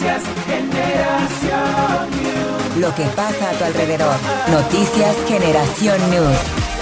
Noticias Generación News. Lo que pasa a tu alrededor. Noticias Generación News.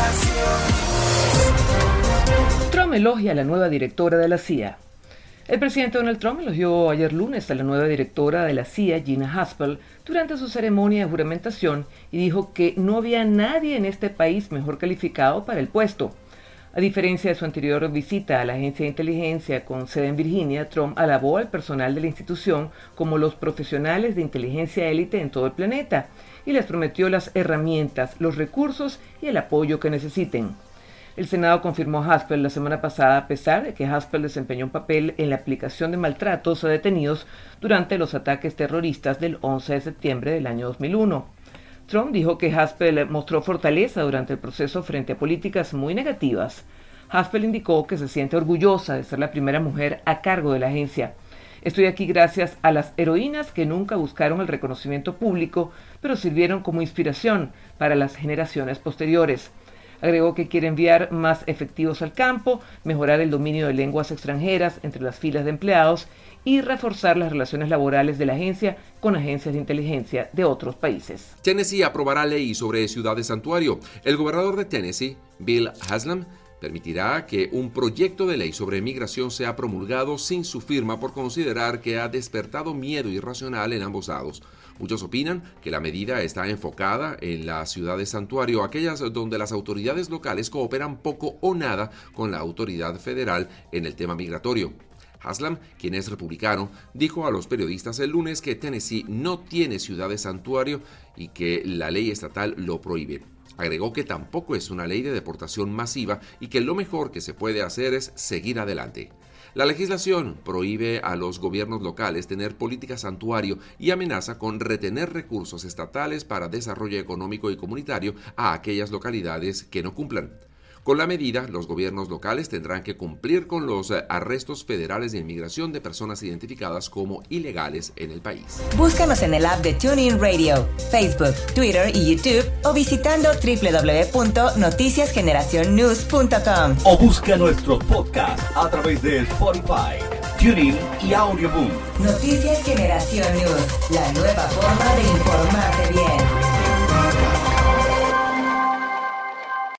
Trump elogia a la nueva directora de la CIA. El presidente Donald Trump elogió ayer lunes a la nueva directora de la CIA, Gina Haspel, durante su ceremonia de juramentación y dijo que no había nadie en este país mejor calificado para el puesto. A diferencia de su anterior visita a la agencia de inteligencia con sede en Virginia, Trump alabó al personal de la institución como los profesionales de inteligencia élite en todo el planeta y les prometió las herramientas, los recursos y el apoyo que necesiten. El Senado confirmó a Haspel la semana pasada, a pesar de que Haspel desempeñó un papel en la aplicación de maltratos a detenidos durante los ataques terroristas del 11 de septiembre del año 2001. Trump dijo que Haspel mostró fortaleza durante el proceso frente a políticas muy negativas. Haspel indicó que se siente orgullosa de ser la primera mujer a cargo de la agencia. Estoy aquí gracias a las heroínas que nunca buscaron el reconocimiento público, pero sirvieron como inspiración para las generaciones posteriores. Agregó que quiere enviar más efectivos al campo, mejorar el dominio de lenguas extranjeras entre las filas de empleados y reforzar las relaciones laborales de la agencia con agencias de inteligencia de otros países. Tennessee aprobará ley sobre ciudades santuario. El gobernador de Tennessee, Bill Haslam, permitirá que un proyecto de ley sobre migración sea promulgado sin su firma por considerar que ha despertado miedo irracional en ambos lados. Muchos opinan que la medida está enfocada en las ciudades santuario, aquellas donde las autoridades locales cooperan poco o nada con la autoridad federal en el tema migratorio. Haslam, quien es republicano, dijo a los periodistas el lunes que Tennessee no tiene ciudades santuario y que la ley estatal lo prohíbe. Agregó que tampoco es una ley de deportación masiva y que lo mejor que se puede hacer es seguir adelante. La legislación prohíbe a los gobiernos locales tener política santuario y amenaza con retener recursos estatales para desarrollo económico y comunitario a aquellas localidades que no cumplan. Con la medida, los gobiernos locales tendrán que cumplir con los arrestos federales de inmigración de personas identificadas como ilegales en el país. Búscanos en el app de TuneIn Radio, Facebook, Twitter y YouTube o visitando www.noticiasgeneracionnews.com. O busca nuestros podcasts a través de Spotify, TuneIn y Audioboom. Noticias Generación News, la nueva forma de informarte bien.